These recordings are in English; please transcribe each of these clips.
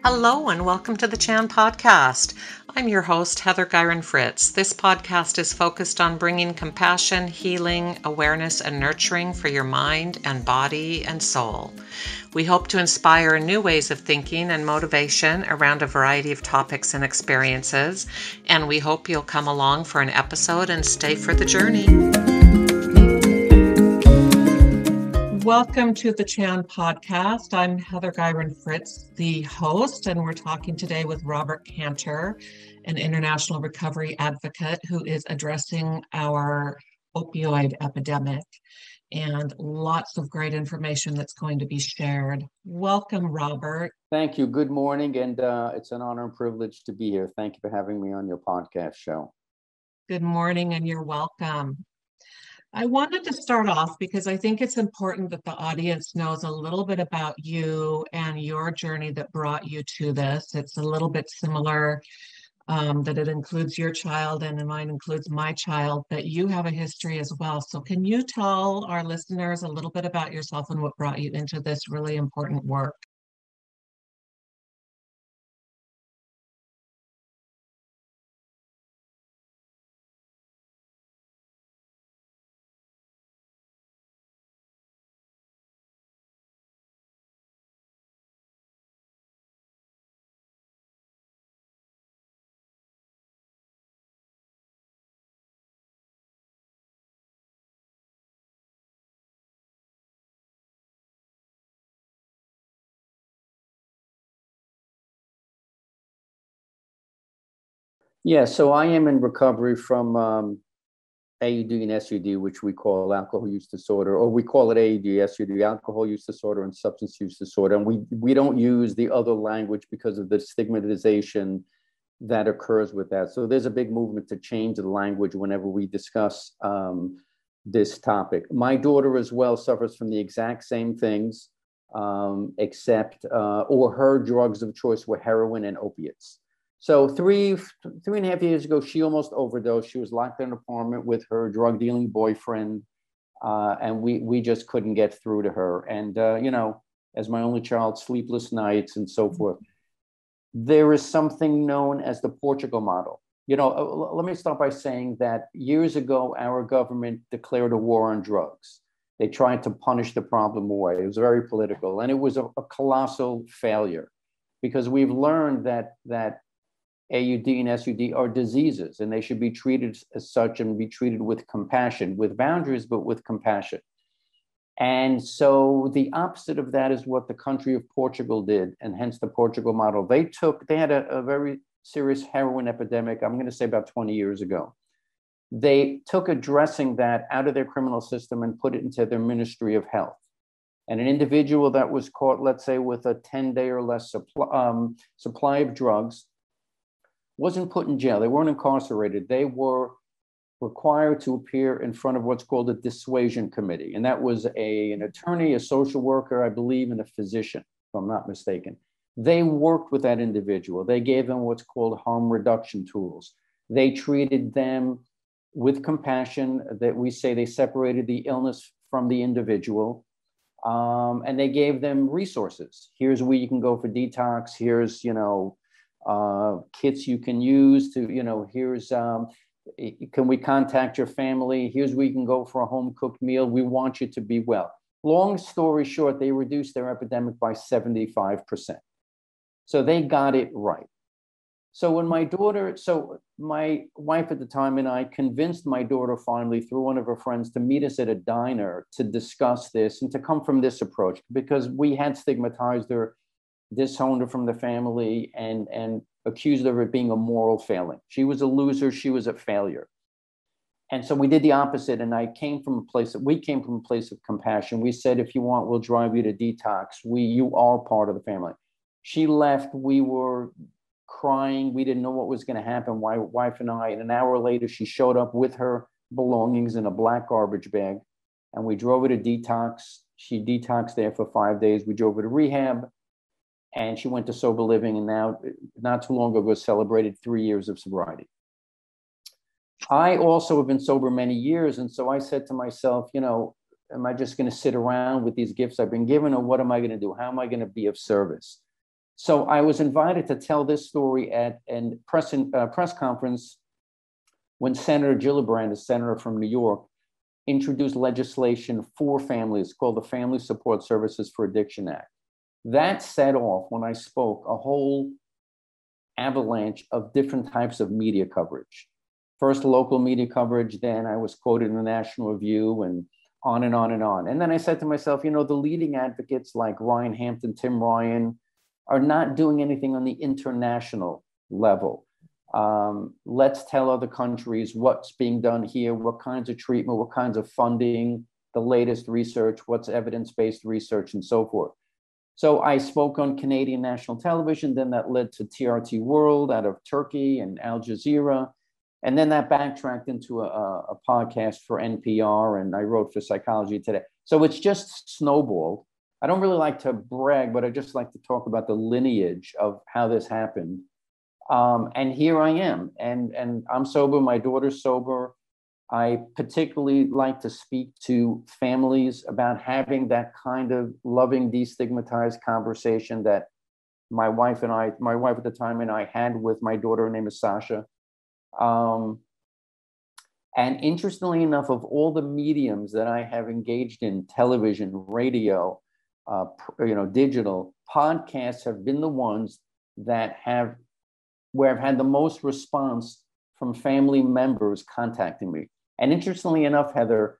Hello and welcome to the Chan Podcast. I'm your host, Heather Gyron Fritz. This podcast is focused on bringing compassion, healing, awareness, and nurturing for your mind and body and soul. We hope to inspire new ways of thinking and motivation around a variety of topics and experiences, and we hope you'll come along for an episode and stay for the journey. Welcome to the Chan Podcast. I'm Heather Gyron Fritz, the host, and we're talking today with Robert Cantor, an international recovery advocate who is addressing our opioid epidemic, and lots of great information that's going to be shared. Welcome, Robert. Thank you. Good morning, and it's an honor and privilege to be here. Thank you for having me on your podcast show. Good morning, and you're welcome. I wanted to start off because I think it's important that the audience knows a little bit about you and your journey that brought you to this. It's a little bit similar that it includes your child and mine includes my child, but you have a history as well. So can you tell our listeners a little bit about yourself and what brought you into this really important work? Yeah, so I am in recovery from AUD and SUD, which we call alcohol use disorder, or we call it AUD, SUD, alcohol use disorder and substance use disorder. And we don't use the other language because of the stigmatization that occurs with that. So there's a big movement to change the language whenever we discuss this topic. My daughter as well suffers from the exact same things, except or her drugs of choice were heroin and opiates. So three and a half years ago, she almost overdosed. She was locked in an apartment with her drug dealing boyfriend, and we just couldn't get through to her. And as my only child, sleepless nights and so forth. There is something known as the Portugal model. Let me start by saying that years ago, our government declared a war on drugs. They tried to punish the problem away. It was very political, and it was a colossal failure because we've learned that AUD and SUD are diseases, and they should be treated as such and be treated with compassion, with boundaries, but with compassion. And so the opposite of that is what the country of Portugal did, and hence the Portugal model. They had a very serious heroin epidemic, I'm going to say about 20 years ago. They took addressing that out of their criminal system and put it into their Ministry of Health. And an individual that was caught, let's say, with a 10-day or less supply of drugs wasn't put in jail. They weren't incarcerated. They were required to appear in front of what's called a dissuasion committee. And that was an attorney, a social worker, I believe, and a physician, if I'm not mistaken. They worked with that individual. They gave them what's called harm reduction tools. They treated them with compassion. That we say they separated the illness from the individual. And they gave them resources. Here's where you can go for detox. Here's, kits you can use to, here's, can we contact your family? Here's where you can go for a home cooked meal. We want you to be well. Long story short, they reduced their epidemic by 75%. So they got it right. So when my wife at the time and I convinced my daughter finally through one of her friends to meet us at a diner to discuss this and to come from this approach, because we had stigmatized her, disowned her from the family, and accused her of it being a moral failing. She was a loser. She was a failure. And so we did the opposite. And we came from a place of compassion. We said, if you want, we'll drive you to detox. You are part of the family. She left. We were crying. We didn't know what was going to happen. My wife and I, and an hour later, she showed up with her belongings in a black garbage bag. And we drove her to detox. She detoxed there for 5 days. We drove her to rehab. And she went to sober living, and now, not too long ago, celebrated 3 years of sobriety. I also have been sober many years, and so I said to myself, am I just going to sit around with these gifts I've been given, or what am I going to do? How am I going to be of service? So I was invited to tell this story at a press conference when Senator Gillibrand, a senator from New York, introduced legislation for families called the Family Support Services for Addiction Act. That set off, when I spoke, a whole avalanche of different types of media coverage. First local media coverage, then I was quoted in the National Review, and on and on and on. And then I said to myself, the leading advocates like Ryan Hampton, Tim Ryan, are not doing anything on the international level. Let's tell other countries what's being done here, what kinds of treatment, what kinds of funding, the latest research, what's evidence-based research, and so forth. So I spoke on Canadian national television, then that led to TRT World out of Turkey and Al Jazeera. And then that backtracked into a podcast for NPR, and I wrote for Psychology Today. So it's just snowballed. I don't really like to brag, but I just like to talk about the lineage of how this happened. And here I am, and I'm sober, my daughter's sober. I particularly like to speak to families about having that kind of loving, destigmatized conversation that my wife at the time and I had with my daughter. Her name is Sasha. And interestingly enough, of all the mediums that I have engaged in, television, radio, digital, podcasts have been the ones that where I've had the most response from family members contacting me. And interestingly enough, Heather,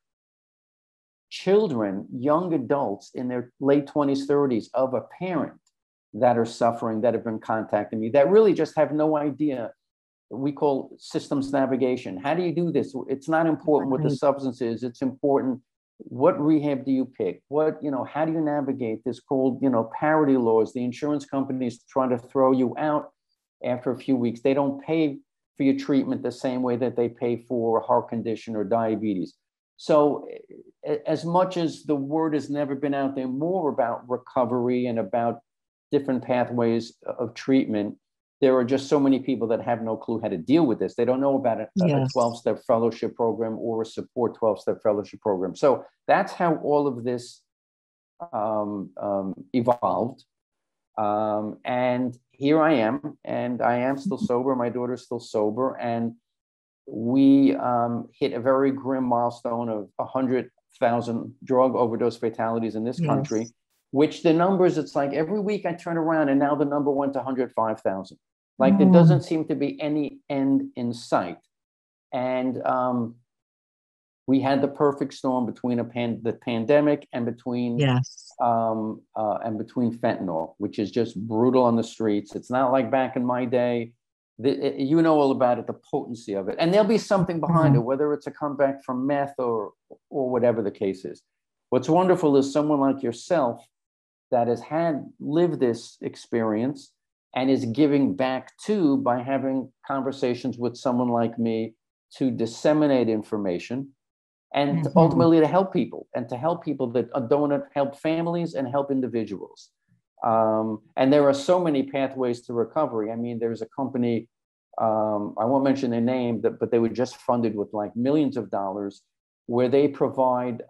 children, young adults in their late 20s, 30s of a parent that are suffering, that have been contacting me, that really just have no idea. We call systems navigation. How do you do this? It's not important what the substance is. It's important, what rehab do you pick? How do you navigate this called, parity laws? The insurance companies trying to throw you out after a few weeks. They don't pay for your treatment the same way that they pay for a heart condition or diabetes. So as much as the word has never been out there more about recovery and about different pathways of treatment, there are just so many people that have no clue how to deal with this. They don't know about a 12-step fellowship program or a support 12-step fellowship program. So that's how all of this evolved. And here I am, and I am still sober. My daughter's still sober. And we hit a very grim milestone of 100,000 drug overdose fatalities in this country, which the numbers, it's like every week I turn around and now the number went to 105,000. Like there doesn't seem to be any end in sight. And we had the perfect storm between the pandemic and between fentanyl, which is just brutal on the streets. It's not like back in my day. You know all about it, the potency of it. And there'll be something behind it, whether it's a comeback from meth or whatever the case is. What's wonderful is someone like yourself that has lived this experience and is giving back too by having conversations with someone like me to disseminate information and ultimately to help people, and to help people that don't help families and help individuals. And there are so many pathways to recovery. I mean, there's a company, I won't mention their name, but they were just funded with like millions of dollars, where they provide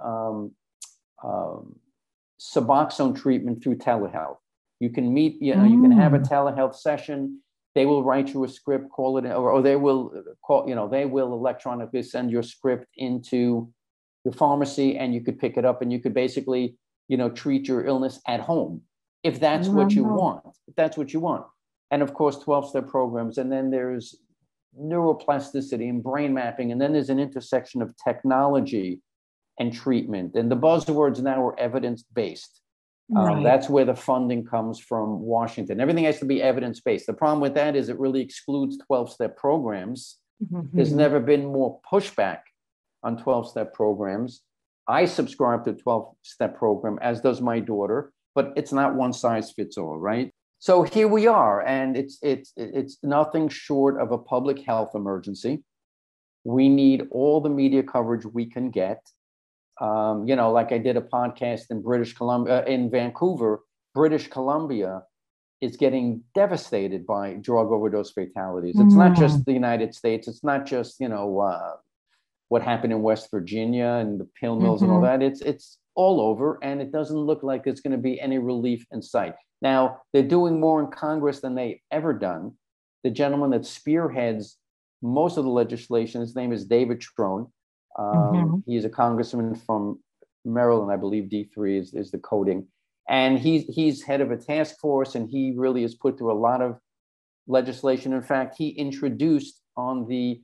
Suboxone treatment through telehealth. You can meet, you can have a telehealth session. They will write you a script, call it, or they will call, they will electronically send your script into the pharmacy, and you could pick it up, and you could basically, treat your illness at home, if that's what you want. If that's what you want. And of course, 12-step programs. And then there's neuroplasticity and brain mapping. And then there's an intersection of technology and treatment. And the buzzwords now are evidence-based. That's where the funding comes from Washington. Everything has to be evidence-based. The problem with that is it really excludes 12-step programs. There's never been more pushback on 12-step programs. I subscribe to a 12-step program, as does my daughter, but it's not one size fits all, right? So here we are, and it's nothing short of a public health emergency. We need all the media coverage we can get. Like I did a podcast in in Vancouver, British Columbia is getting devastated by drug overdose fatalities. It's not just the United States. It's not just, what happened in West Virginia and the pill mills and all that. It's all over, and it doesn't look like there's going to be any relief in sight. Now, they're doing more in Congress than they've ever done. The gentleman that spearheads most of the legislation, his name is David Trone. He's a congressman from Maryland, I believe D3 is the coding. And he's head of a task force, and he really has put through a lot of legislation. In fact, he introduced on the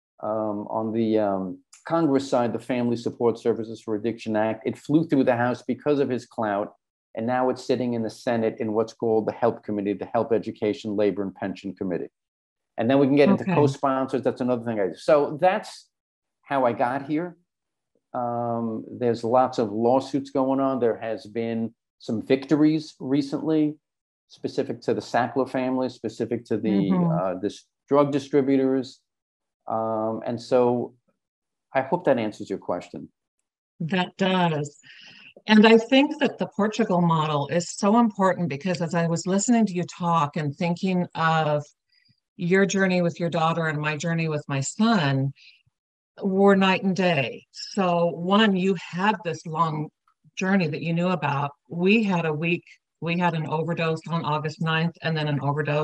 Congress side the Family Support Services for Addiction Act. It flew through the House because of his clout, and now it's sitting in the Senate in what's called the HELP Committee, the Health, Education, Labor, and Pension Committee. And then we can get into co-sponsors. That's another thing I do. So that's how I got here. There's lots of lawsuits going on. There has been some victories recently, specific to the Sackler family, specific to the this drug distributors. And so I hope that answers your question. That does. And I think that the Portugal model is so important because as I was listening to you talk and thinking of your journey with your daughter and my journey with my son, were night and day. So one, you had this long journey that you knew about. We had an overdose on August 9th and then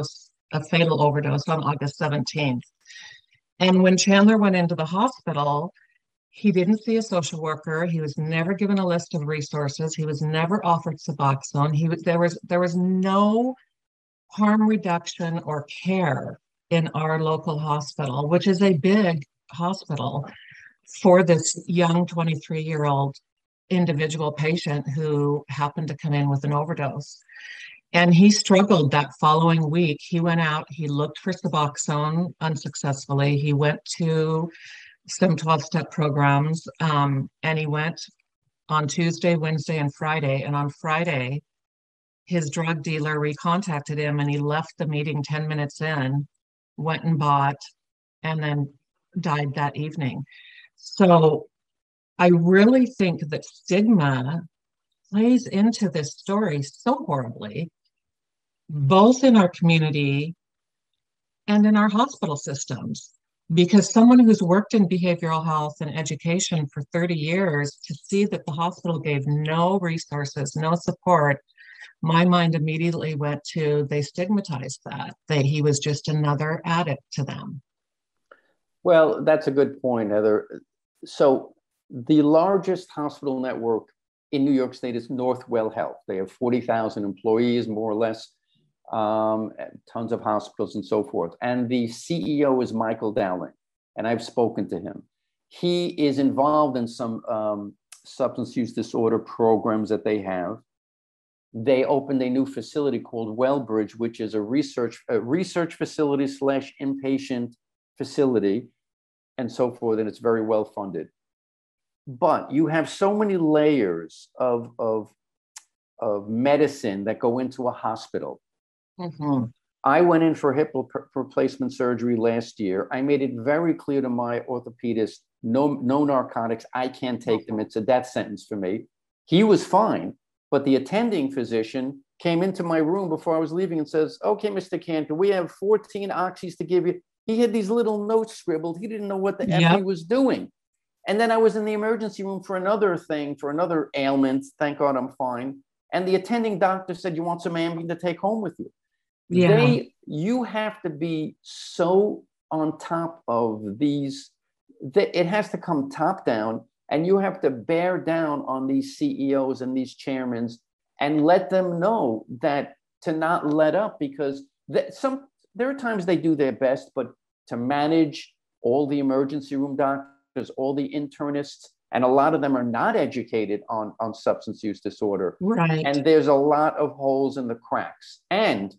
a fatal overdose on August 17th. And when Chandler went into the hospital, he didn't see a social worker. He was never given a list of resources. He was never offered Suboxone. There was no harm reduction or care in our local hospital, which is a big hospital for this young 23-year-old individual patient who happened to come in with an overdose. And he struggled that following week. He went out, he looked for Suboxone unsuccessfully. He went to some 12-step programs, and he went on Tuesday, Wednesday, and Friday. And on Friday, his drug dealer recontacted him, and he left the meeting 10 minutes in, went and bought, and then died that evening. So I really think that stigma plays into this story so horribly, both in our community and in our hospital systems. Because someone who's worked in behavioral health and education for 30 years, to see that the hospital gave no resources, no support, my mind immediately went to, they stigmatized that he was just another addict to them. Well, that's a good point, Heather. So the largest hospital network in New York State is Northwell Health. They have 40,000 employees, more or less, tons of hospitals and so forth. And the CEO is Michael Dowling, and I've spoken to him. He is involved in some substance use disorder programs that they have. They opened a new facility called Wellbridge, which is a research facility / inpatient facility and so forth, and it's very well funded. But you have so many layers of medicine that go into a hospital. I went in for hip replacement surgery last year. I made it very clear to my orthopedist, no narcotics, I can't take them. It's a death sentence for me. He was fine, but the attending physician came into my room before I was leaving and says, okay, Mr. Cantor, we have 14 oxys to give you. He had these little notes scribbled. He didn't know what the F he was doing. And then I was in the emergency room for another ailment. Thank God I'm fine. And the attending doctor said, you want some Ambien to take home with you? Yeah. You have to be so on top of these, that it has to come top down, and you have to bear down on these CEOs and these chairmen and let them know that to not let up, because there are times they do their best, but to manage all the emergency room doctors, all the internists, and a lot of them are not educated on substance use disorder. Right. And there's a lot of holes in the cracks. And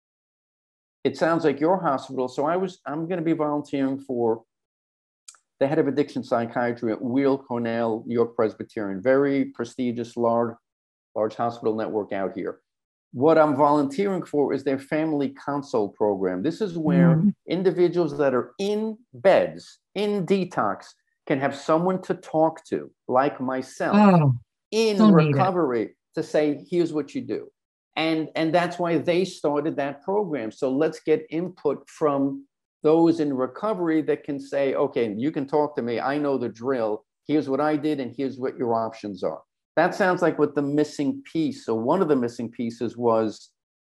it sounds like your hospital. So I'm going to be volunteering for the head of addiction psychiatry at Weill Cornell, New York Presbyterian, very prestigious, large hospital network out here. What I'm volunteering for is their family consult program. This is where individuals that are in beds, in detox, can have someone to talk to, like myself, in recovery, to say, here's what you do. And that's why they started that program. So let's get input from those in recovery that can say, okay, you can talk to me. I know the drill. Here's what I did, and here's what your options are. That sounds like what the missing piece. So one of the missing pieces was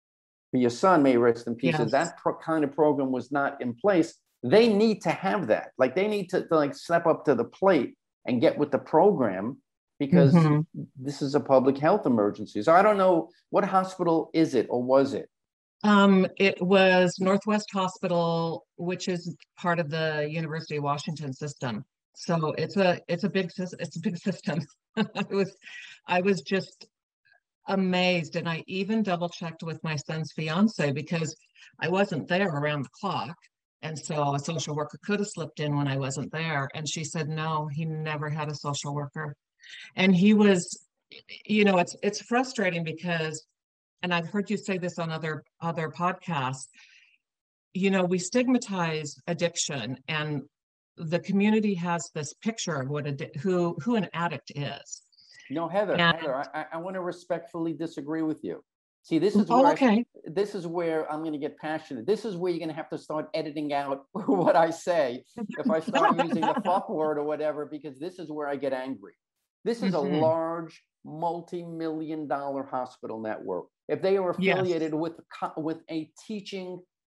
but your son, may rest in peace, if Yes. that kind of program was not in place, they need to have that. Like they need to like step up to the plate and get with the program, because this is a public health emergency. So I don't know, what hospital is it, or was it? It was Northwest Hospital, which is part of the University of Washington system. So it's a big system. I was just amazed, and I even double checked with my son's fiance because I wasn't there around the clock. And so a social worker could have slipped in when I wasn't there. And she said, no, he never had a social worker. And he was, it's frustrating because, and I've heard you say this on other podcasts, we stigmatize addiction, and the community has this picture of who an addict is. No, Heather, And, I want to respectfully disagree with you. See, this is where okay. This is where I'm going to get passionate. This is where you're going to have to start editing out what I say if I start using the fuck word or whatever, because this is where I get angry. This is a large, multi-million-dollar hospital network. If they are affiliated with a teaching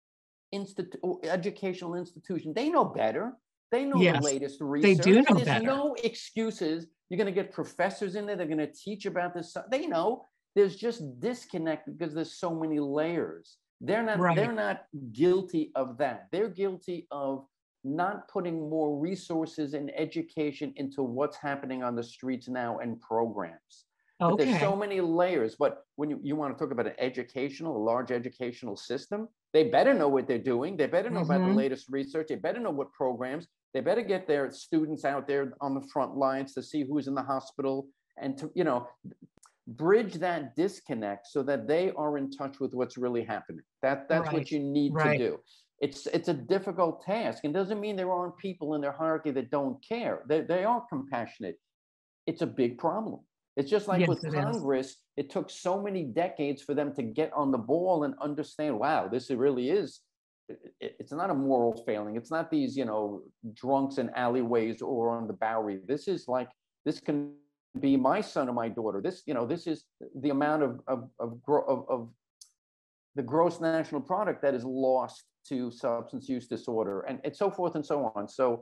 educational institution, they know better. They know the latest research. They do know There's better. no excuses. You're going to get professors in there. They're going to teach about this. They know. There's just disconnect because there's so many layers. They're not guilty of that. They're guilty of not putting more resources and education into what's happening on the streets now and programs. But there's so many layers. But when you want to talk about a large educational system, they better know what they're doing. They better know about the latest research. They better know what programs. They better get their students out there on the front lines to see who's in the hospital and to, bridge that disconnect so that they are in touch with what's really happening. That's what you need to do. It's a difficult task. And doesn't mean there aren't people in their hierarchy that don't care. They are compassionate. It's a big problem. It's just like with Congress, it took so many decades for them to get on the ball and understand, wow, this really is, it's not a moral failing. It's not these, drunks in alleyways or on the Bowery. This can be my son or my daughter. This is the amount of the gross national product that is lost to substance use disorder, and so forth and so on. So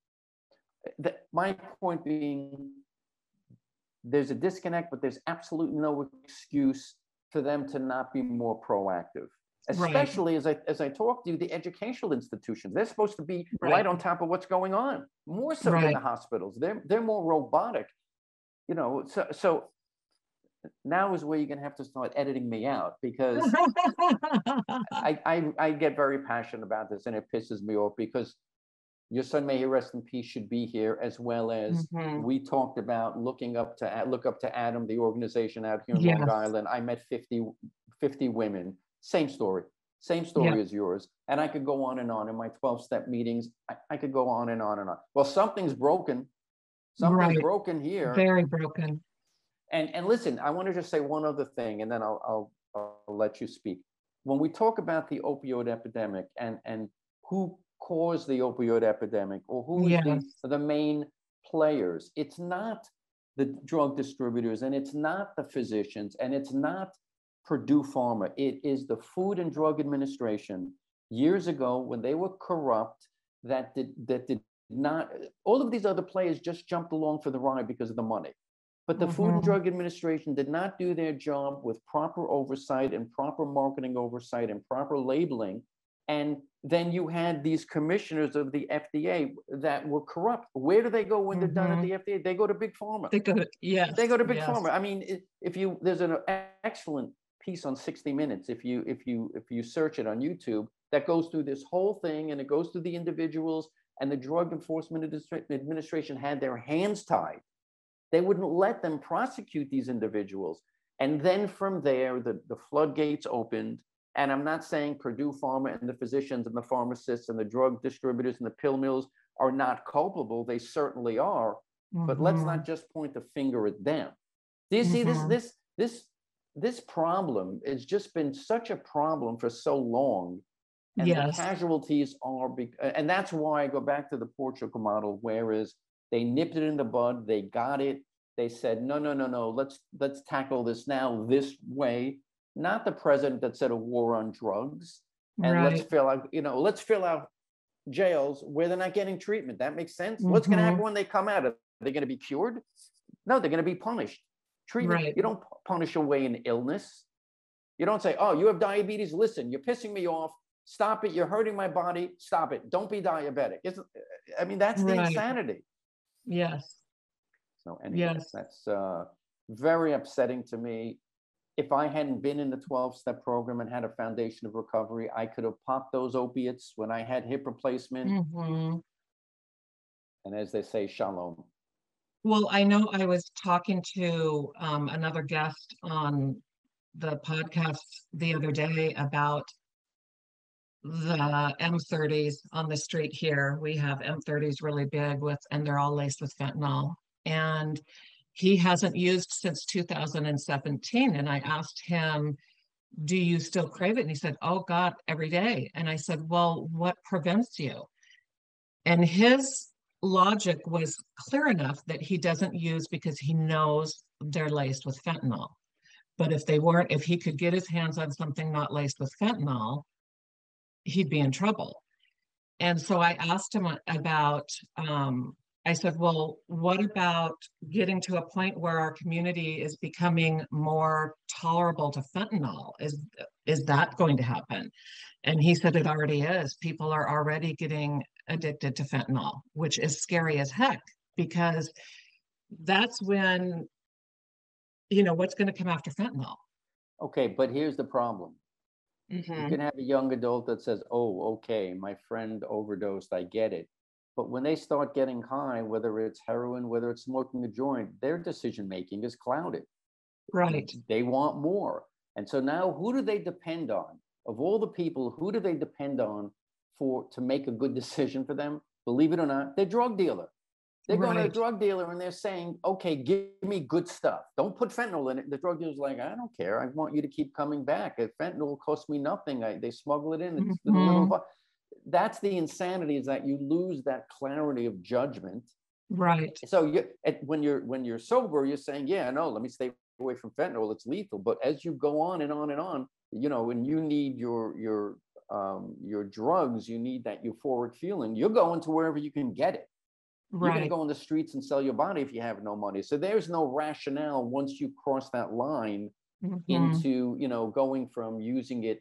my point being, there's a disconnect, but there's absolutely no excuse for them to not be more proactive. Especially as I talk to you, the educational institutions, they're supposed to be right on top of what's going on, more so than the hospitals. They're more robotic, so now is where you're going to have to start editing me out, because I get very passionate about this, and it pisses me off because your son, may he rest in peace, should be here, as well as we talked about look up to Adam, the organization out here in Long Island. I met 50 women, same story as yours. And I could go on and on in my 12-step meetings. I could go on and on and on. Well, something's broken. Something's broken here. Very broken. And listen, I want to just say one other thing, and then I'll let you speak. When we talk about the opioid epidemic and who caused the opioid epidemic, or who is the main players, it's not the drug distributors, and it's not the physicians, and it's not Purdue Pharma. It is the Food and Drug Administration years ago, when they were corrupt, that did not, all of these other players just jumped along for the ride because of the money. But the Food and Drug Administration did not do their job with proper oversight and proper marketing oversight and proper labeling. And then you had these commissioners of the FDA that were corrupt. Where do they go when they're done at the FDA? They go to Big Pharma. They go to Big Pharma. I mean, there's an excellent piece on 60 Minutes, if you search it on YouTube, that goes through this whole thing, and it goes through the individuals, and the Drug Enforcement Administration had their hands tied. They wouldn't let them prosecute these individuals. And then from there, the floodgates opened. And I'm not saying Purdue Pharma and the physicians and the pharmacists and the drug distributors and the pill mills are not culpable. They certainly are. But let's not just point the finger at them. Do you see this problem has just been such a problem for so long, and the casualties are and that's why I go back to the Portugal model, whereas they nipped it in the bud, they got it, they said no, let's tackle this now this way, not the president that said a war on drugs. And Right. let's fill out jails where they're not getting treatment. That makes sense. What's going to Mm-hmm. happen when they come out? Are they going to be cured? No, they're going to be punished. Treatment, Right. you don't punish away an illness. You don't say, oh, you have diabetes. Listen, you're pissing me off. Stop it. You're hurting my body. Stop it. Don't be diabetic. I mean, that's the Right. insanity. Yes. So anyway, Yes. that's very upsetting to me. If I hadn't been in the 12-step program and had a foundation of recovery, I could have popped those opiates when I had hip replacement. Mm-hmm. And as they say, shalom. Well, I know I was talking to another guest on the podcast the other day about the M30s on the street here. We have M30s really big and they're all laced with fentanyl. And he hasn't used since 2017. And I asked him, do you still crave it? And he said, oh God, every day. And I said, well, what prevents you? And his logic was clear enough that he doesn't use because he knows they're laced with fentanyl. But if he could get his hands on something not laced with fentanyl, he'd be in trouble. And so I asked him about, I said, well, what about getting to a point where our community is becoming more tolerable to fentanyl? Is that going to happen? And he said it already is. People are already getting addicted to fentanyl, which is scary as heck, because that's when, what's going to come after fentanyl? Okay, but here's the problem. Mm-hmm. You can have a young adult that says, oh, okay, my friend overdosed, I get it. But when they start getting high, whether it's heroin, whether it's smoking a joint, their decision-making is clouded. Right. They want more. And so now who do they depend on? Of all the people, who do they depend on to make a good decision for them? Believe it or not, their drug dealer. They're going to a drug dealer and they're saying, okay, give me good stuff. Don't put fentanyl in it. The drug dealer's like, I don't care. I want you to keep coming back. If fentanyl costs me nothing, they smuggle it in. It's in a little. That's the insanity, is that you lose that clarity of judgment. Right. So when you're sober, you're saying, yeah, no, let me stay away from fentanyl. It's lethal. But as you go on and on and on, when you need your drugs, you need that euphoric feeling. You're going to wherever you can get it. You're going to go on the streets and sell your body if you have no money. So there's no rationale once you cross that line into, going from using it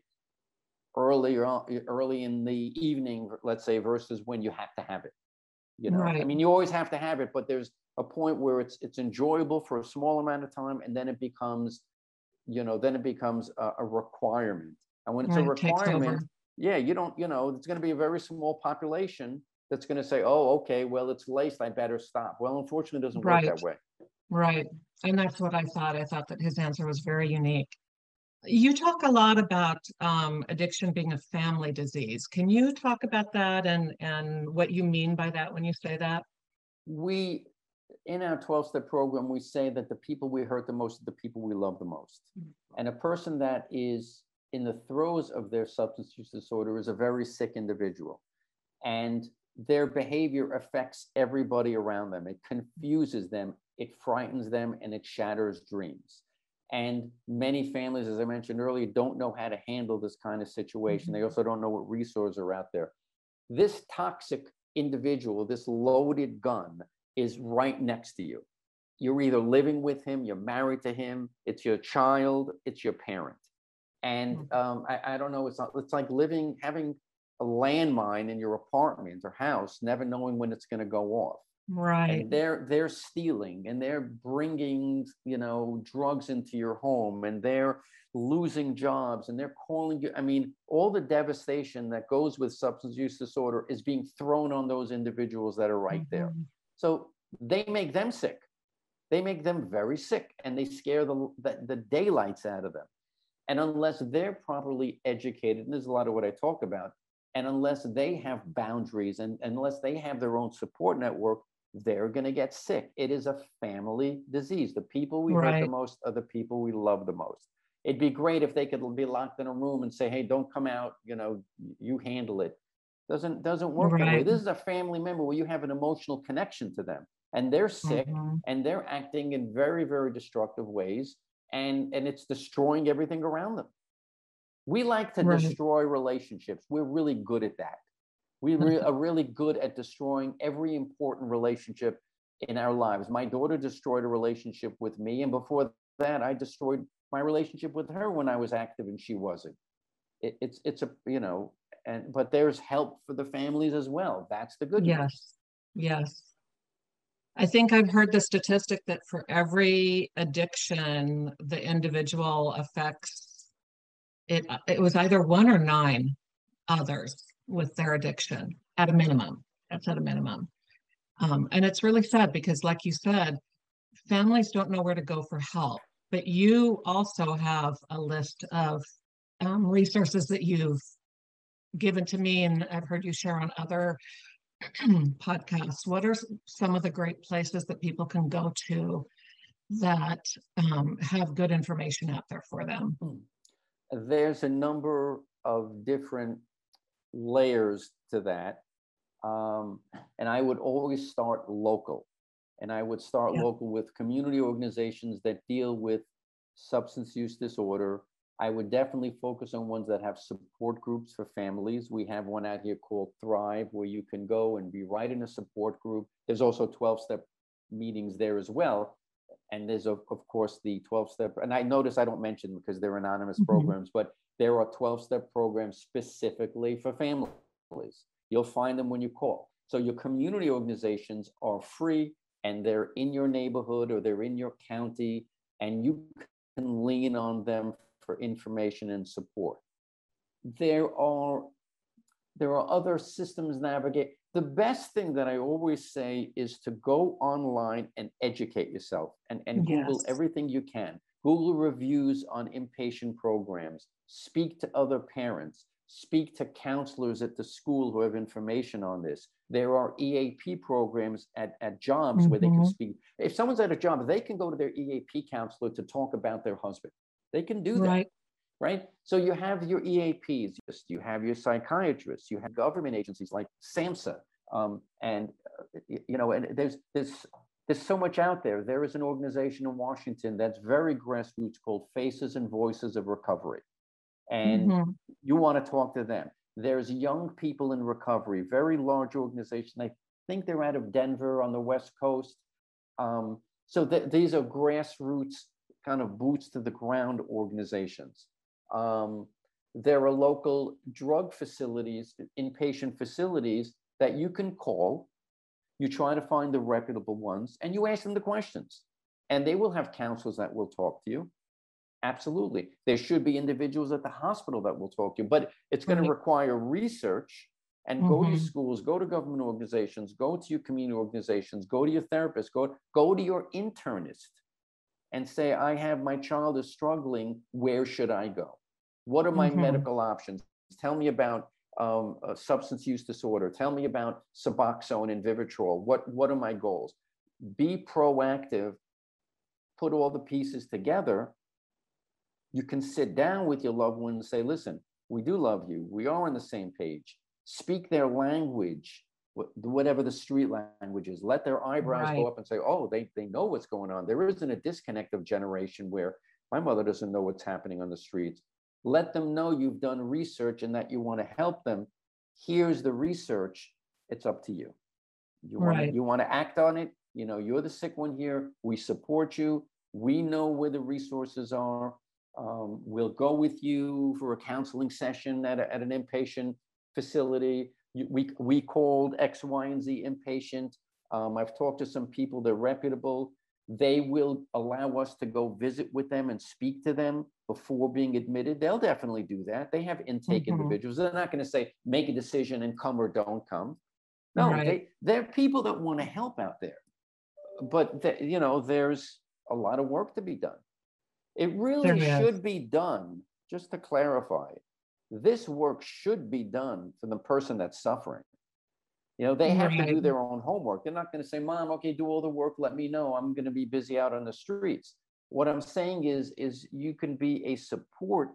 early in the evening, let's say, versus when you have to have it. Right. I mean, you always have to have it, but there's a point where it's enjoyable for a small amount of time, and then it becomes, a requirement. And when it's a requirement, you don't, it's going to be a very small population that's going to say, oh, okay, well, it's laced, I better stop. Well, unfortunately, it doesn't work that way. Right. And that's what I thought. I thought that his answer was very unique. You talk a lot about addiction being a family disease. Can you talk about that and what you mean by that when you say that? In our 12-step program, we say that the people we hurt the most are the people we love the most. And a person that is in the throes of their substance use disorder is a very sick individual. And their behavior affects everybody around them. It confuses them, it frightens them, and it shatters dreams. And many families, as I mentioned earlier, don't know how to handle this kind of situation. They also don't know what resources are out there. This toxic individual, this loaded gun, is right next to you. You're either living with him, you're married to him, it's your child, it's your parent. And I don't know, it's like having a landmine in your apartment or house, never knowing when it's going to go off. Right. And they're stealing, and they're bringing, drugs into your home, and they're losing jobs, and they're calling you. I mean, all the devastation that goes with substance use disorder is being thrown on those individuals that are right there. So they make them sick. They make them very sick, and they scare the daylights out of them. And unless they're properly educated, and there's a lot of what I talk about, and unless they have boundaries and unless they have their own support network, they're going to get sick. It is a family disease. The people we hurt the most are the people we love the most. It'd be great if they could be locked in a room and say, hey, don't come out, you handle it. Doesn't work that way. This is a family member where you have an emotional connection to them, and they're sick and they're acting in very, very destructive ways. and it's destroying everything around them. We like to Right. destroy relationships. We're really good at that. We are really good at destroying every important relationship in our lives. My daughter destroyed a relationship with me, and before that, I destroyed my relationship with her when I was active and she wasn't. It's a, you know, but there's help for the families as well. That's the good news. Yes. Yes. I think I've heard the statistic that for every addiction, the individual affects it. It was either one or nine others with their addiction at a minimum. That's at a minimum. And it's really sad because, like you said, families don't know where to go for help. But you also have a list of resources that you've given to me, and I've heard you share on other podcasts. What are some of the great places that people can go to that have good information out there for them? There's a number of different layers to that. And I would always start local. And I would start local with community organizations that deal with substance use disorder. I would definitely focus on ones that have support groups for families. We have one out here called Thrive, where you can go and be right in a support group. There's also 12-step meetings there as well. And there's, of course, the 12-step. And I notice I don't mention them because they're anonymous programs, but there are 12-step programs specifically for families. You'll find them when you call. So your community organizations are free, and they're in your neighborhood or they're in your county, and you can lean on them for information and support. There are other systems navigate. The best thing that I always say is to go online and educate yourself and Google everything you can. Google reviews on inpatient programs, speak to other parents, speak to counselors at the school who have information on this. There are EAP programs at jobs where they can speak. If someone's at a job, they can go to their EAP counselor to talk about their husband. They can do that, right? So you have your EAPs, you have your psychiatrists, you have government agencies like SAMHSA, and there's so much out there. There is an organization in Washington that's very grassroots called Faces and Voices of Recovery. And you want to talk to them. There's Young People in Recovery, very large organization. I think they're out of Denver on the West Coast. These are grassroots kind of boots to the ground organizations. There are local drug facilities, inpatient facilities that you can call. You try to find the reputable ones and you ask them the questions, and they will have counselors that will talk to you. Absolutely. There should be individuals at the hospital that will talk to you, but it's going to require research, and go to your schools, go to government organizations, go to your community organizations, go to your therapist, go to your internist and say, I have, my child is struggling. Where should I go? What are my medical options? Tell me about substance use disorder. Tell me about Suboxone and Vivitrol. What are my goals? Be proactive, put all the pieces together. You can sit down with your loved one and say, listen, we do love you. We are on the same page. Speak their language, whatever the street language is. Let their eyebrows go up and say, oh, they know what's going on. There isn't a disconnect of generation where my mother doesn't know what's happening on the streets. Let them know you've done research and that you want to help them. Here's the research. It's up to you. You want to act on it. You know, you're the sick one here. We support you. We know where the resources are. We'll go with you for a counseling session at an inpatient facility. We called X, Y, and Z inpatient. I've talked to some people, they're reputable. They will allow us to go visit with them and speak to them before being admitted. They'll definitely do that. They have intake individuals. They're not going to say, make a decision and come or don't come. No, they're people that want to help out there. But, there's a lot of work to be done. It really should be done, just to clarify, this work should be done for the person that's suffering. They have to do their own homework. They're not going to say, Mom, okay, do all the work. Let me know. I'm going to be busy out on the streets. What I'm saying is you can be a support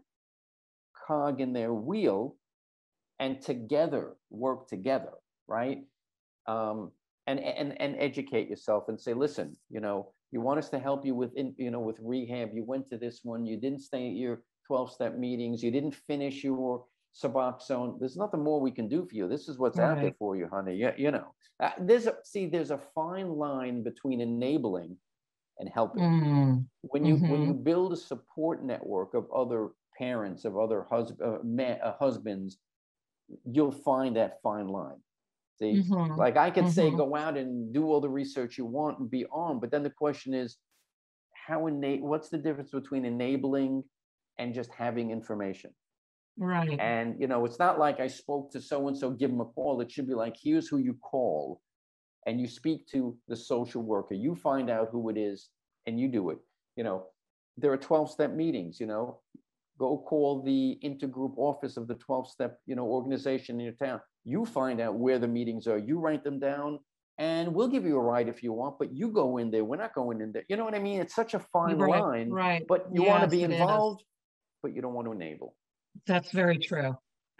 cog in their wheel and together work together, right? And educate yourself and say, listen, You want us to help you with, with rehab. You went to this one. You didn't stay at your 12-step meetings. You didn't finish your Suboxone. There's nothing more we can do for you. This is what's out there for you, honey. Yeah, there's a fine line between enabling and helping. Mm-hmm. When you build a support network of other parents, of other husbands, you'll find that fine line. See, like I could say, go out and do all the research you want and be armed, but then the question is, what's the difference between enabling and just having information? Right. And, it's not like I spoke to so-and-so, give them a call. It should be like, here's who you call, and you speak to the social worker. You find out who it is and you do it. There are 12-step meetings, go call the intergroup office of the 12-step, organization in your town. You find out where the meetings are. You write them down, and we'll give you a ride if you want, but you go in there. We're not going in there. You know what I mean? It's such a fine line, right. But you want to be involved, but you don't want to enable. That's very true.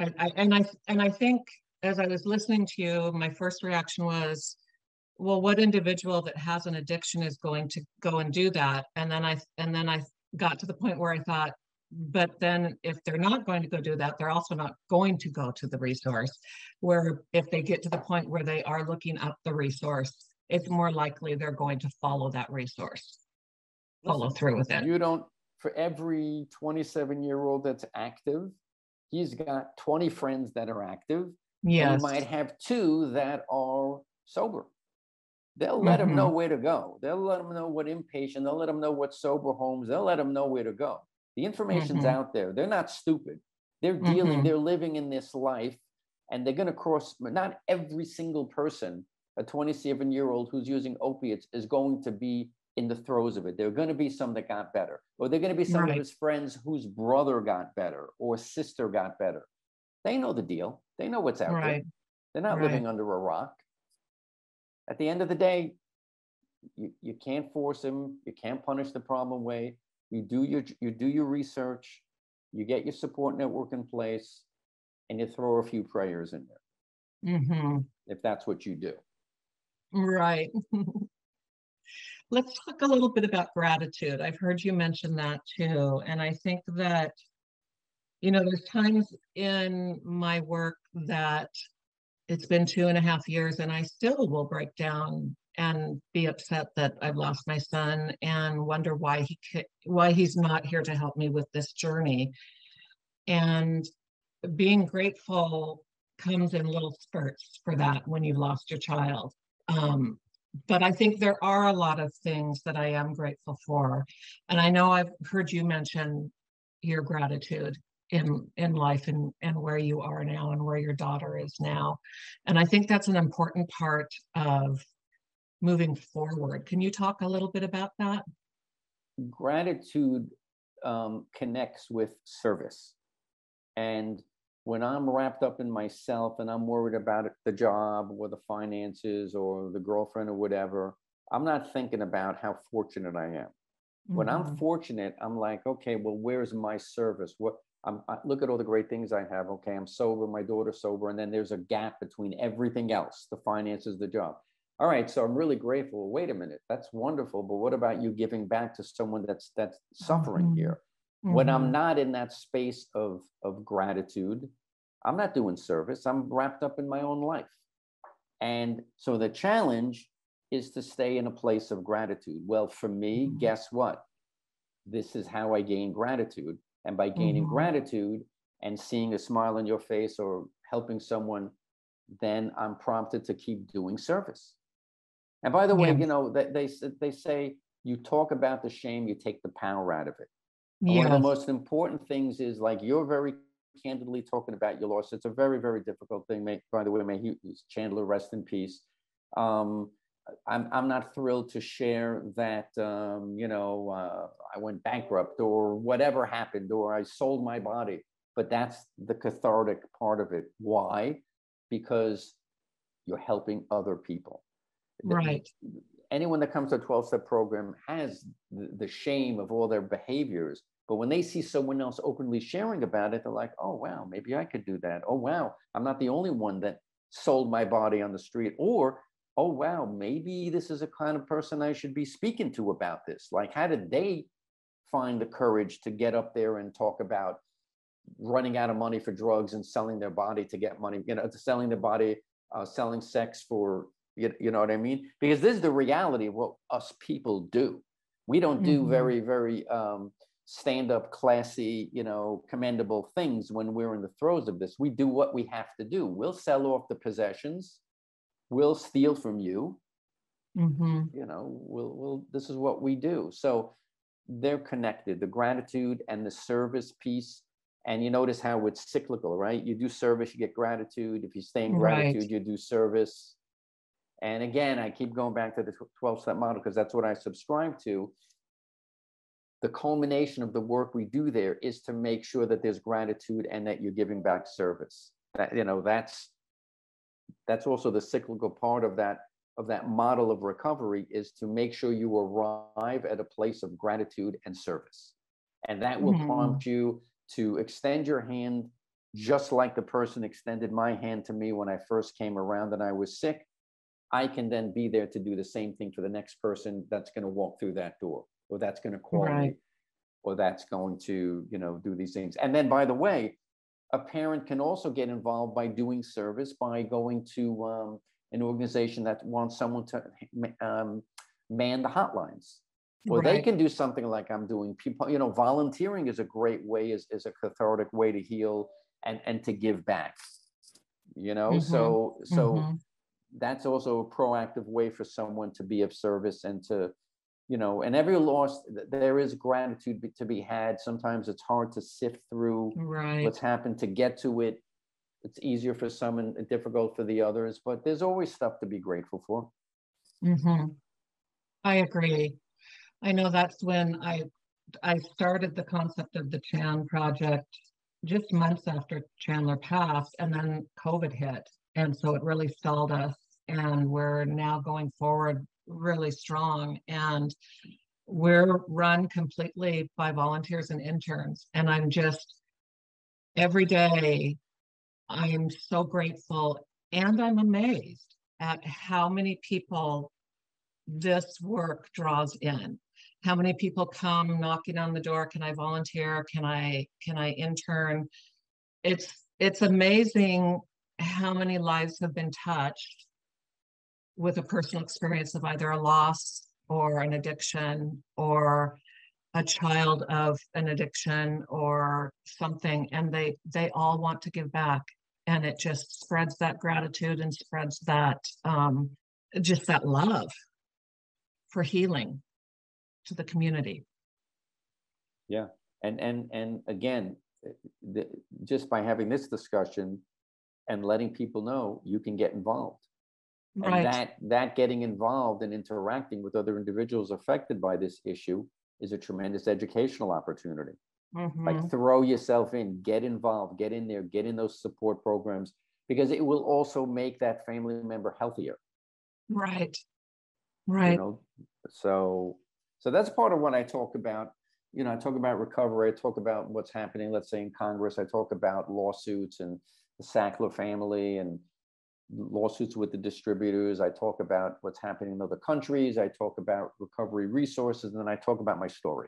I think as I was listening to you, my first reaction was, well, what individual that has an addiction is going to go and do that? And then I got to the point where I thought, but then if they're not going to go do that, they're also not going to go to the resource. Where if they get to the point where they are looking up the resource, it's more likely they're going to follow that resource, follow through with it. For every 27-year-old that's active, he's got 20 friends that are active. Yes. And he might have 2 that are sober. They'll let him know where to go. They'll let him know what inpatient. They'll let him know what sober homes. They'll let him know where to go. The information's out there. They're not stupid. They're dealing, they're living in this life, and they're going to cross. Not every single person, a 27-year-old who's using opiates, is going to be in the throes of it. There are going to be some that got better, or they're going to be some of his friends whose brother got better or sister got better. They know the deal. They know what's out there. They're not living under a rock. At the end of the day, you can't force them. You can't punish the problem away. You do your research. You get your support network in place, and you throw a few prayers in there. If that's what you do. Right. Let's talk a little bit about gratitude. I've heard you mention that too. And I think that, there's times in my work that it's been 2.5 years and I still will break down and be upset that I've lost my son and wonder why he's not here to help me with this journey. And being grateful comes in little spurts for that when you've lost your child. But I think there are a lot of things that I am grateful for. And I know I've heard you mention your gratitude in life and where you are now and where your daughter is now. And I think that's an important part of moving forward. Can you talk a little bit about that? Gratitude connects with service. And when I'm wrapped up in myself and I'm worried about the job or the finances or the girlfriend or whatever, I'm not thinking about how fortunate I am. When I'm fortunate, I'm like, okay, well, where's my service? I look at all the great things I have. Okay, I'm sober, my daughter's sober, and then there's a gap between everything else, the finances, the job. All right, so I'm really grateful. Wait a minute, that's wonderful, but what about you giving back to someone that's suffering here? When I'm not in that space of gratitude, I'm not doing service. I'm wrapped up in my own life. And so the challenge is to stay in a place of gratitude. Well, for me, guess what? This is how I gain gratitude. And by gaining gratitude and seeing a smile on your face or helping someone, then I'm prompted to keep doing service. And by the way, they say you talk about the shame, you take the power out of it. One of the most important things is, like, you're very candidly talking about your loss. It's a very, very difficult thing. By the way, may Chandler rest in peace. I'm not thrilled to share that, I went bankrupt or whatever happened, or I sold my body, but that's the cathartic part of it. Why? Because you're helping other people. Right. Anyone that comes to a 12-step program has the shame of all their behaviors. But when they see someone else openly sharing about it, they're like, oh, wow, maybe I could do that. Oh, wow, I'm not the only one that sold my body on the street. Or oh, wow, maybe this is a kind of person I should be speaking to about this. Like, how did they find the courage to get up there and talk about running out of money for drugs and selling their body to get money, selling their body, selling sex for, you know what I mean? Because this is the reality of what us people do. We don't do very, very stand-up, classy, commendable things when we're in the throes of this. We do what we have to do. We'll sell off the possessions. We'll steal from you. We'll this is what we do. So they're connected, the gratitude and the service piece. And you notice how it's cyclical, right? You do service, you get gratitude. If you stay in gratitude, you do service. And again, I keep going back to the 12-step model because that's what I subscribe to. The culmination of the work we do there is to make sure that there's gratitude and that you're giving back service. That's also the cyclical part of that model of recovery, is to make sure you arrive at a place of gratitude and service. And that will prompt you to extend your hand, just like the person extended my hand to me when I first came around and I was sick. I can then be there to do the same thing for the next person that's going to walk through that door, or that's going to call me, or that's going to, do these things. And then, by the way, a parent can also get involved by doing service, by going to an organization that wants someone to man the hotlines. Or they can do something like I'm doing. People, volunteering is a great way, is a cathartic way to heal and to give back. So that's also a proactive way for someone to be of service and to, and every loss, there is gratitude to be had. Sometimes it's hard to sift through what's happened to get to it. It's easier for some and difficult for the others, but there's always stuff to be grateful for. I agree. I know that's when I started the concept of the Chan Project just months after Chandler passed, and then COVID hit. And so it really stalled us. And we're now going forward really strong. And we're run completely by volunteers and interns. And I'm just, every day, I am so grateful, and I'm amazed at how many people this work draws in. How many people come knocking on the door? Can I volunteer? Can I intern? It's amazing how many lives have been touched with a personal experience of either a loss or an addiction, or a child of an addiction or something, and they all want to give back. And it just spreads that gratitude and spreads that just that love for healing to the community. Yeah. And again, just by having this discussion and letting people know, you can get involved. And that getting involved and interacting with other individuals affected by this issue is a tremendous educational opportunity. Like, throw yourself in, get involved, get in there, get in those support programs, because it will also make that family member healthier. Right. So that's part of what I talk about. I talk about recovery. I talk about what's happening, let's say, in Congress. I talk about lawsuits and the Sackler family and lawsuits with the distributors. I talk about what's happening in other countries. I talk about recovery resources, and then I talk about my story.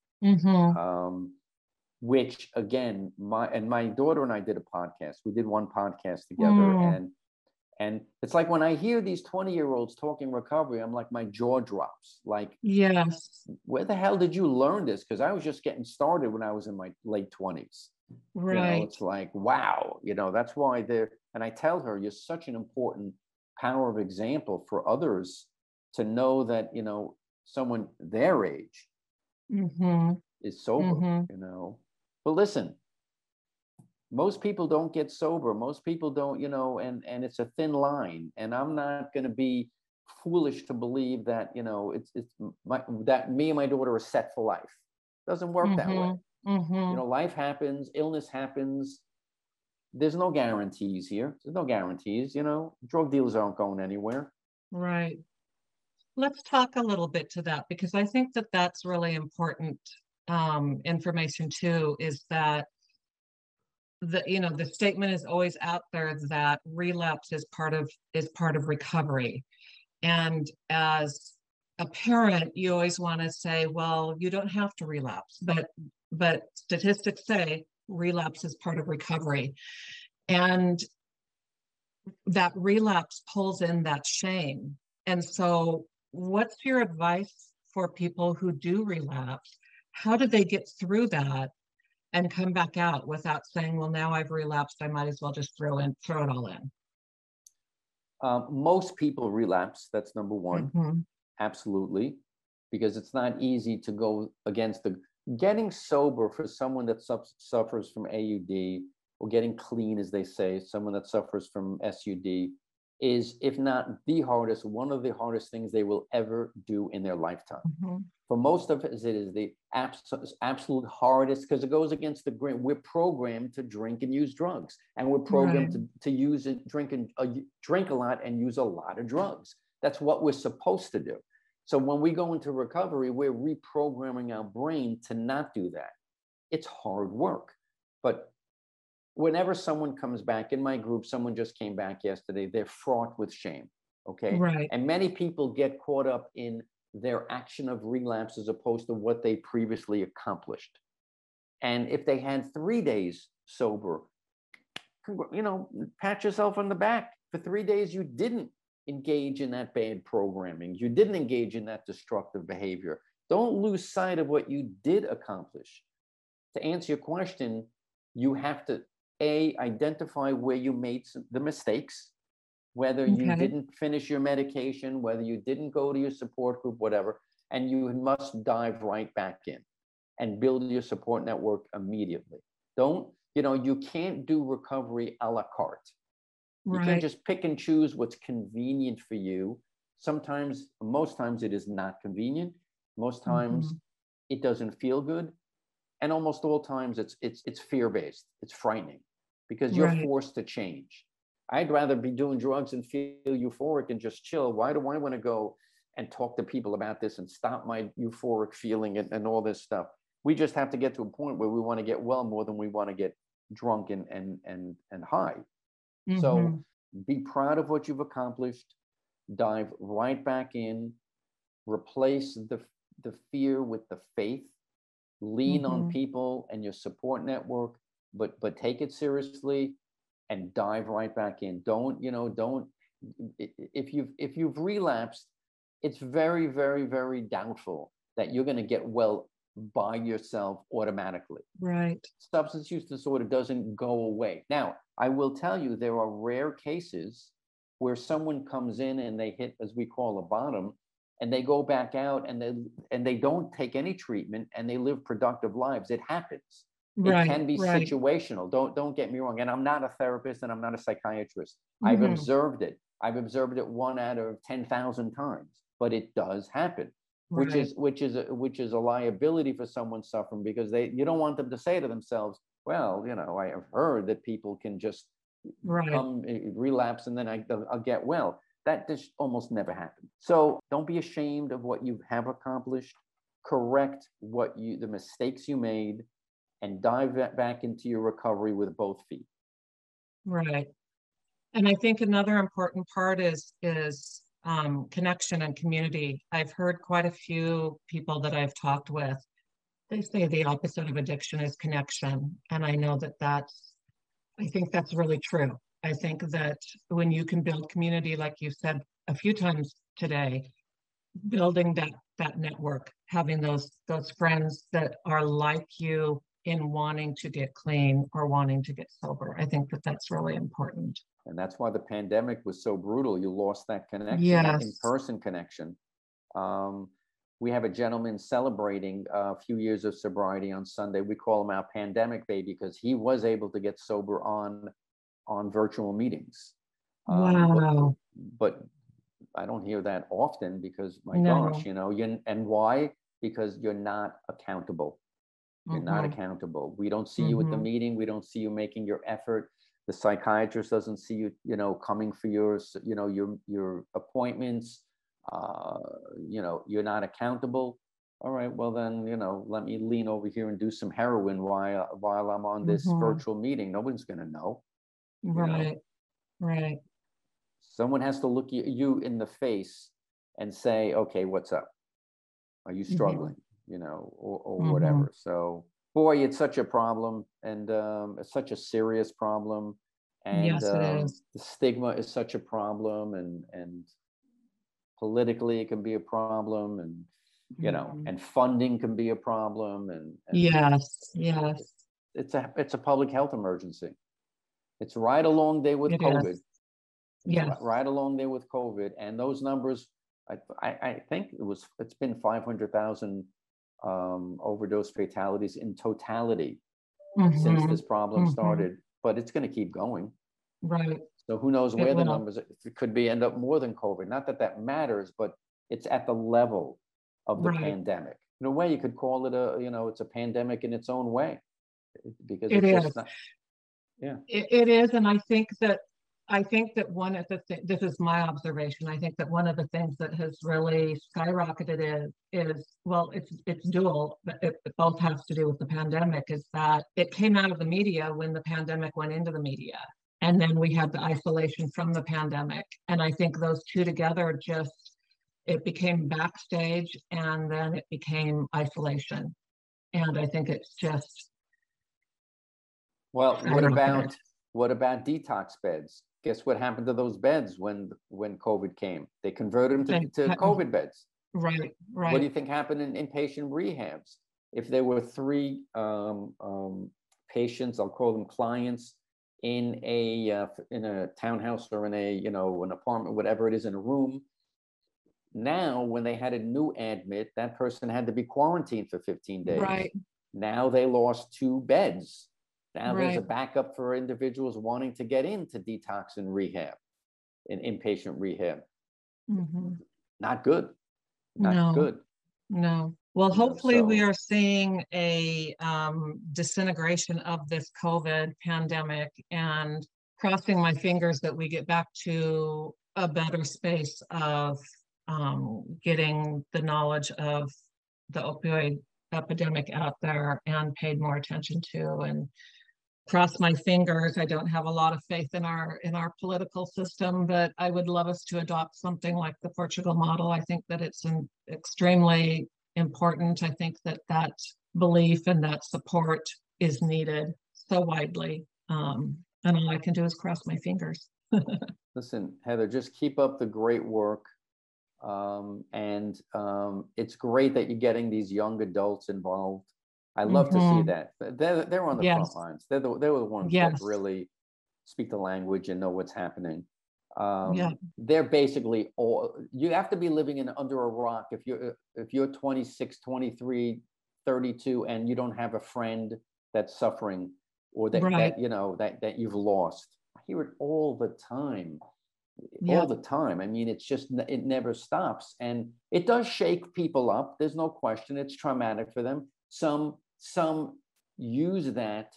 Which, again, my daughter and I did a podcast. We did one podcast together, and it's like when I hear these 20-year-olds talking recovery, I'm like, my jaw drops. Like, yes, where the hell did you learn this? Because I was just getting started when I was in my late 20s. It's like, wow, that's why and I tell her, you're such an important power of example for others to know that, someone their age is sober, But listen, most people don't get sober. Most people don't, and it's a thin line. And I'm not going to be foolish to believe that, that me and my daughter are set for life. It doesn't work that way. Life happens, illness happens. There's no guarantees here. There's no guarantees, drug dealers aren't going anywhere. Right. Let's talk a little bit to that, because I think that that's really important information too, is that the statement is always out there that relapse is part of recovery. And as a parent, you always want to say, well, you don't have to relapse, but statistics say relapse is part of recovery. And that relapse pulls in that shame. And so what's your advice for people who do relapse? How do they get through that and come back out without saying, well, now I've relapsed, I might as well just throw it all in? Most people relapse. That's number one. Mm-hmm. Absolutely. Because it's not easy to go against the getting sober for someone that suffers from AUD, or getting clean, as they say, someone that suffers from SUD, is, if not the hardest, one of the hardest things they will ever do in their lifetime. Mm-hmm. For most of us, it is the absolute hardest, because it goes against the grain. We're programmed to drink and use drugs, and we're programmed to use it, drink a lot and use a lot of drugs. That's what we're supposed to do. So when we go into recovery, we're reprogramming our brain to not do that. It's hard work. But whenever someone comes back, in my group, someone just came back yesterday, they're fraught with shame, okay? Right. And many people get caught up in their action of relapse as opposed to what they previously accomplished. And if they had 3 days sober, pat yourself on the back. For 3 days, you didn't engage in that bad programming. You didn't engage in that destructive behavior. Don't lose sight of what you did accomplish. To answer your question, you have to, identify where you made the mistakes, whether you didn't finish your medication, whether you didn't go to your support group, whatever, and you must dive right back in and build your support network immediately. You can't do recovery a la carte. You can't just pick and choose what's convenient for you. Most times it is not convenient. Most times it doesn't feel good. And almost all times it's fear-based. It's frightening because you're forced to change. I'd rather be doing drugs and feel euphoric and just chill. Why do I want to go and talk to people about this and stop my euphoric feeling and all this stuff? We just have to get to a point where we want to get well more than we want to get drunk and high. Mm-hmm. So be proud of what you've accomplished, dive right back in, replace the fear with the faith, lean on people and your support network, but take it seriously and dive right back in. If you've relapsed, it's very, very, very doubtful that you're going to get well by yourself automatically. Right. Substance use disorder doesn't go away. Now, I will tell you, there are rare cases where someone comes in and they hit, as we call, a bottom, and they go back out and they don't take any treatment and they live productive lives. It happens. It can be situational. Don't get me wrong. And I'm not a therapist and I'm not a psychiatrist. I've observed it. I've observed it 1 out of 10,000 times, but it does happen. Which is a liability for someone suffering, because you don't want them to say to themselves, well, I have heard that people can just come relapse and then I'll get well. That just almost never happens. So don't be ashamed of what you have accomplished. Correct the mistakes you made, and dive back into your recovery with both feet. Right. And I think another important part is connection and community. I've heard quite a few people that I've talked with, they say the opposite of addiction is connection. And I know I think that's really true. I think that when you can build community, like you said a few times today, building that network, having those friends that are like you in wanting to get clean or wanting to get sober. I think that's really important. And that's why the pandemic was so brutal. You lost that connection, that in-person connection. We have a gentleman celebrating a few years of sobriety on Sunday. We call him our pandemic baby because he was able to get sober on virtual meetings. Wow. But I don't hear that often because, my gosh, and why? Because you're not accountable. You're not accountable. We don't see you at the meeting. We don't see you making your effort. The psychiatrist doesn't see you, coming for your appointments. You're not accountable. All right, well then, let me lean over here and do some heroin while I'm on this virtual meeting. Nobody's going to know. Right. Someone has to look you in the face and say, okay, what's up? Are you Mm-hmm. struggling? You know, or Mm-hmm. whatever. So, boy, it's such a problem, and it's such a serious problem, and Yes, it is. the stigma is such a problem, and politically it can be a problem, and Mm-hmm. and funding can be a problem, and Yes, yes, it's a public health emergency. It's right along there with it COVID. is. It's Yes. right along there with COVID, and those numbers. I think it's been 500,000 overdose fatalities in totality since Mm-hmm. this problem Mm-hmm. started, but it's going to keep going. Right. So who knows It where the will. numbers, it could be end up more than COVID. Not that that matters, but it's at the level of the Right. pandemic. In a way, you could call it it's a pandemic in its own way, because It it's is. just not, yeah. It is, and I think that one of the this is my observation. I think that one of the things that has really skyrocketed is well, it's dual, but it both has to do with the pandemic. Is that it came out of the media when the pandemic went into the media, and then we had the isolation from the pandemic, and I think those two together just it became backstage, and then it became isolation, and I think it's just Well, skyrocketed. what about detox beds? Guess what happened to those beds when COVID came? They converted them to COVID beds. Right, What do right. you think happened in inpatient rehabs? If there were three patients, I'll call them clients, in a townhouse or in an apartment, whatever it is, in a room. Now, when they had a new admit, that person had to be quarantined for 15 days. Right, Now they lost 2 beds. Now there's a right. backup for individuals wanting to get into detox and rehab, in inpatient rehab. Hmm. Not good. Not No, good. no. Well, hopefully we So are seeing a disintegration of this COVID pandemic and crossing my fingers that we get back to a better space of getting the knowledge of the opioid epidemic out there and paid more attention to and cross my fingers. I don't have a lot of faith in our political system, but I would love us to adopt something like the Portugal model. I think that it's extremely important. I think that that belief and that support is needed so widely. And all I can do is cross my fingers. listen, Heather, just keep up the great work. And it's great that you're getting these young adults involved. I love to see Hmm. that. They're on the front Yes, lines. They're the ones that yes, really speak the language and know what's happening. yeah, They're basically all, you have to be living under a rock if you're 26, 23, 32, and you don't have a friend that's suffering, or right, that you've lost. I hear it all the time. yeah, All the time. I mean, it never stops, and it does shake people up. There's no question. It's traumatic for them. Some use that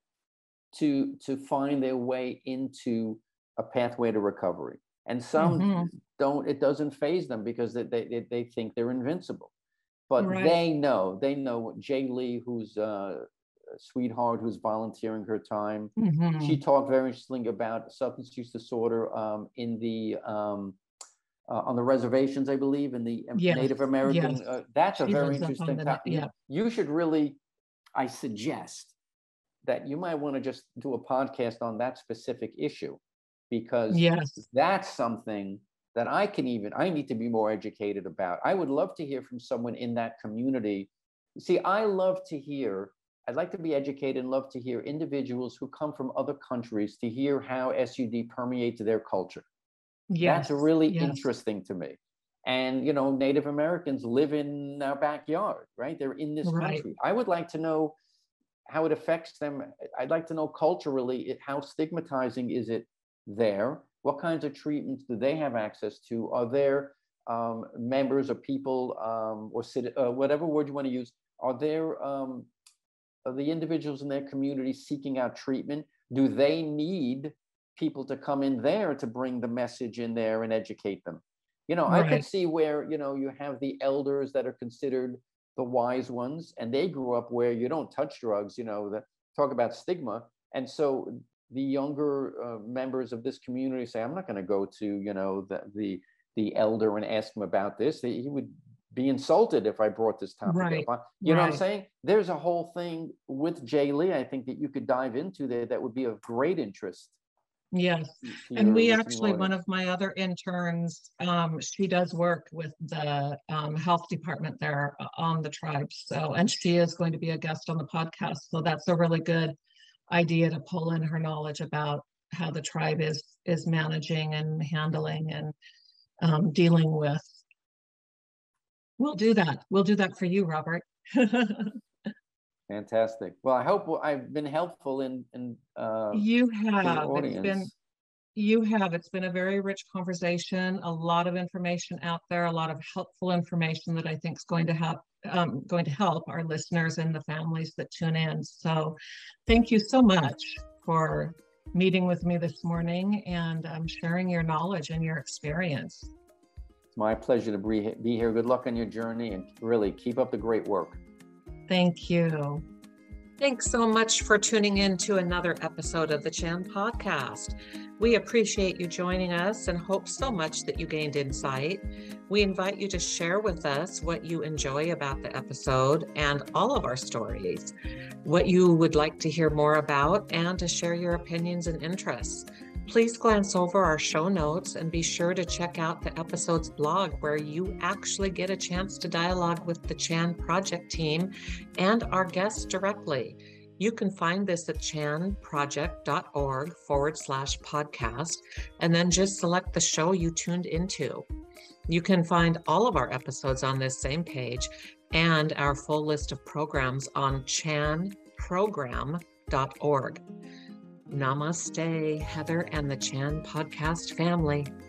to find their way into a pathway to recovery, and some hmm, don't. It doesn't phase them because they think they're invincible. But right, they know. Jay Lee, who's sweetheart who's volunteering her time. She hmm, talked very interestingly about substance use disorder in the on the reservations, I believe, in the yes, Native yes. American. That's a She very lives up on interesting the net. topic. Yeah, You should really, I suggest that you might want to just do a podcast on that specific issue, because yes, that's something that I need to be more educated about. I would love to hear from someone in that community. See, I'd like to be educated and love to hear individuals who come from other countries to hear how SUD permeates their culture. That's yes, really yes, interesting to me. And, Native Americans live in our backyard, right? They're in this right. country. I would like to know how it affects them. I'd like to know culturally, how stigmatizing is it there? What kinds of treatments do they have access to? Are there members or people, or whatever word you want to use? Are there the individuals in their community seeking out treatment? Do they need people to come in there to bring the message in there and educate them? I could Right. see where, you have the elders that are considered the wise ones, and they grew up where you don't touch drugs, that talk about stigma. And so the younger members of this community say, I'm not going to go to, the elder and ask him about this, he would be insulted if I brought this topic up. You know what I'm saying? There's a whole thing with Jay Lee, I think, that you could dive into there that would be of great interest. Yes. And we actually, one of my other interns, she does work with the health department there on the tribe. So, and she is going to be a guest on the podcast. So that's a really good idea to pull in her knowledge about how the tribe is managing and handling and dealing with. We'll do that. We'll do that for you, Robert. Fantastic. Well, I hope I've been helpful in you have. It's been a very rich conversation, a lot of information out there, a lot of helpful information that I think is going to help our listeners and the families that tune in. So thank you so much for meeting with me this morning and sharing your knowledge and your experience. It's my pleasure to be here. Good luck on your journey and really keep up the great work. Thank you. Thanks so much for tuning in to another episode of the Chan Podcast. We appreciate you joining us and hope so much that you gained insight. We invite you to share with us what you enjoy about the episode and all of our stories, what you would like to hear more about, and to share your opinions and interests. Please glance over our show notes and be sure to check out the episode's blog, where you actually get a chance to dialogue with the Chan Project team and our guests directly. You can find this at chanproject.org/podcast, and then just select the show you tuned into. You can find all of our episodes on this same page and our full list of programs on chanprogram.org. Namaste, Heather and the Chan Podcast family.